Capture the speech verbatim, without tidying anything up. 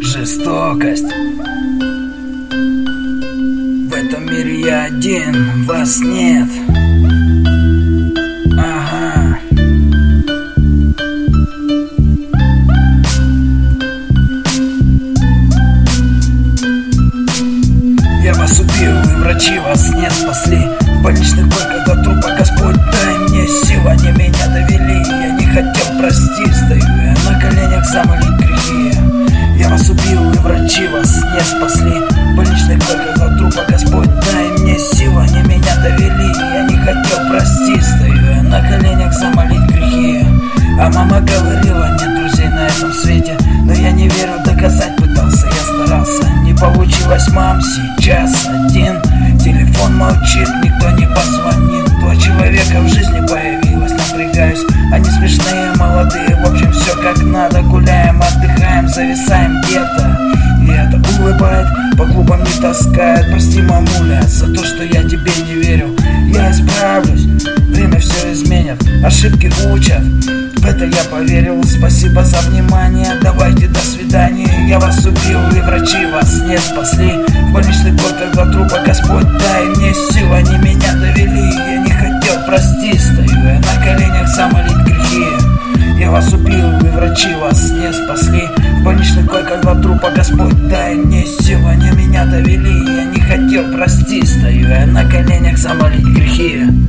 жестокость. В этом мире я один, вас нет. Ага. Я вас убил, и врачи вас не спасли. В больничных койках до трупа, Господь, дай мне сил. Они меня довели, я не хотел простить. Стою я на коленях, замолить грехи. Я вас убил, и врачи вас не спасли. В больничных койках до трупа, Господь, дай мне сил. Они меня довели, я не хотел простить. Стою я на коленях, замолить грехи. А мама говорила, нет друзей на этом свете. Но я не верю, доказать пытался, я старался. Не получилось, мам, сейчас один. Телефон молчит, никто не позвонит. Два человека в жизни появилось, напрягаюсь. Они смешные, молодые, в общем все как надо. Гуляем, отдыхаем, зависаем где-то. И это улыбает, по клубам не таскает. Прости, мамуля, за то, что я тебе не верю. Я исправлюсь, время все изменит. Ошибки учат, в это я поверил. Спасибо за внимание, давайте до свидания. Я вас убил, и врачи вас не спасли. В больничных койках до трупа, Господь, дай мне сил. Они меня довели, я не хотел простить. Стою я на коленях, замолить грехи. Я вас убил, и врачи вас не спасли. В больничных койках до трупа, Господь, дай мне сил. Они меня довели, я не хотел простить. Стою я на коленях, замолить грехи.